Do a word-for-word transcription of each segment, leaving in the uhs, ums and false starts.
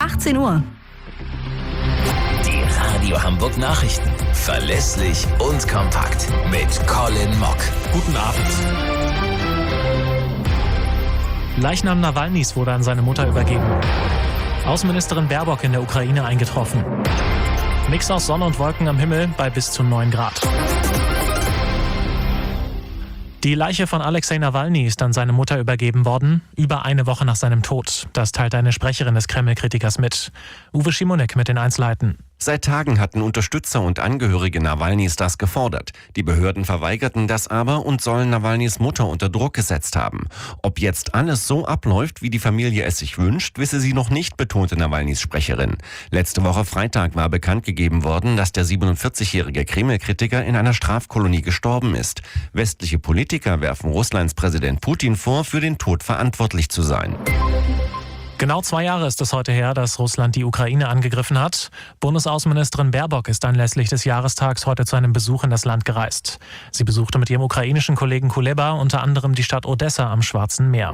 achtzehn Uhr. Die Radio Hamburg Nachrichten. Verlässlich und kompakt. Mit Colin Mock. Guten Abend. Leichnam Nawalnys wurde an seine Mutter übergeben. Außenministerin Baerbock in der Ukraine eingetroffen. Mix aus Sonne und Wolken am Himmel bei bis zu neun Grad. Die Leiche von Alexei Nawalny ist an seine Mutter übergeben worden, über eine Woche nach seinem Tod. Das teilt eine Sprecherin des Kreml-Kritikers mit. Uwe Schimonek mit den Einzelheiten. Seit Tagen hatten Unterstützer und Angehörige Nawalnys das gefordert. Die Behörden verweigerten das aber und sollen Nawalnys Mutter unter Druck gesetzt haben. Ob jetzt alles so abläuft, wie die Familie es sich wünscht, wisse sie noch nicht, betonte Nawalnys Sprecherin. Letzte Woche Freitag war bekannt gegeben worden, dass der siebenundvierzigjährige Kreml-Kritiker in einer Strafkolonie gestorben ist. Westliche Politiker werfen Russlands Präsident Putin vor, für den Tod verantwortlich zu sein. Genau zwei Jahre ist es heute her, dass Russland die Ukraine angegriffen hat. Bundesaußenministerin Baerbock ist anlässlich des Jahrestags heute zu einem Besuch in das Land gereist. Sie besuchte mit ihrem ukrainischen Kollegen Kuleba unter anderem die Stadt Odessa am Schwarzen Meer.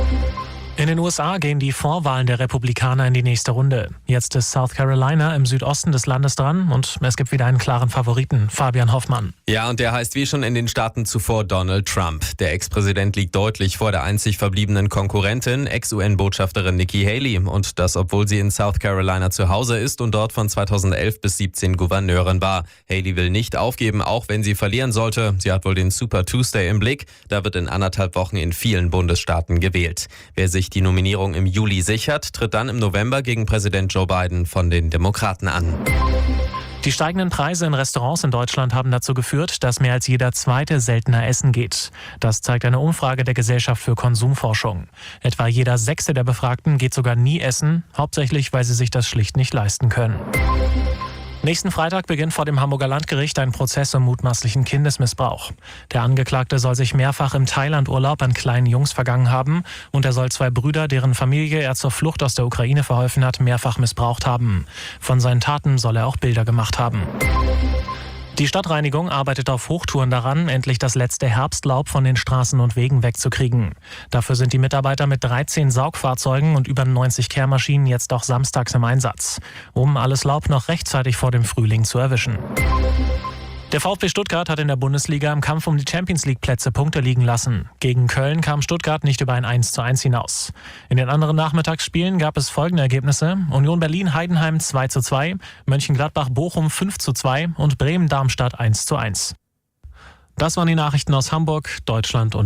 In den U S A gehen die Vorwahlen der Republikaner in die nächste Runde. Jetzt ist South Carolina im Südosten des Landes dran und es gibt wieder einen klaren Favoriten, Fabian Hoffmann. Ja, und der heißt wie schon in den Staaten zuvor Donald Trump. Der Ex-Präsident liegt deutlich vor der einzig verbliebenen Konkurrentin, Ex-U N-Botschafterin Nikki Haley. Und das, obwohl sie in South Carolina zu Hause ist und dort von zweitausendelf bis siebzehn Gouverneurin war. Haley will nicht aufgeben, auch wenn sie verlieren sollte. Sie hat wohl den Super Tuesday im Blick. Da wird in anderthalb Wochen in vielen Bundesstaaten gewählt. Wer sich die Nominierung im Juli sichert, tritt dann im November gegen Präsident Joe Biden von den Demokraten an. Die steigenden Preise in Restaurants in Deutschland haben dazu geführt, dass mehr als jeder Zweite seltener essen geht. Das zeigt eine Umfrage der Gesellschaft für Konsumforschung. Etwa jeder Sechste der Befragten geht sogar nie essen, hauptsächlich weil sie sich das schlicht nicht leisten können. Nächsten Freitag beginnt vor dem Hamburger Landgericht ein Prozess um mutmaßlichen Kindesmissbrauch. Der Angeklagte soll sich mehrfach im Thailand-Urlaub an kleinen Jungs vergangen haben und er soll zwei Brüder, deren Familie er zur Flucht aus der Ukraine verholfen hat, mehrfach missbraucht haben. Von seinen Taten soll er auch Bilder gemacht haben. Die Stadtreinigung arbeitet auf Hochtouren daran, endlich das letzte Herbstlaub von den Straßen und Wegen wegzukriegen. Dafür sind die Mitarbeiter mit dreizehn Saugfahrzeugen und über neunzig Kehrmaschinen jetzt auch samstags im Einsatz, um alles Laub noch rechtzeitig vor dem Frühling zu erwischen. Der VfB Stuttgart hat in der Bundesliga im Kampf um die Champions-League-Plätze Punkte liegen lassen. Gegen Köln kam Stuttgart nicht über ein eins zu eins hinaus. In den anderen Nachmittagsspielen gab es folgende Ergebnisse: Union Berlin-Heidenheim zwei zu zwei, Mönchengladbach-Bochum fünf zu zwei und Bremen-Darmstadt eins zu eins. Das waren die Nachrichten aus Hamburg, Deutschland und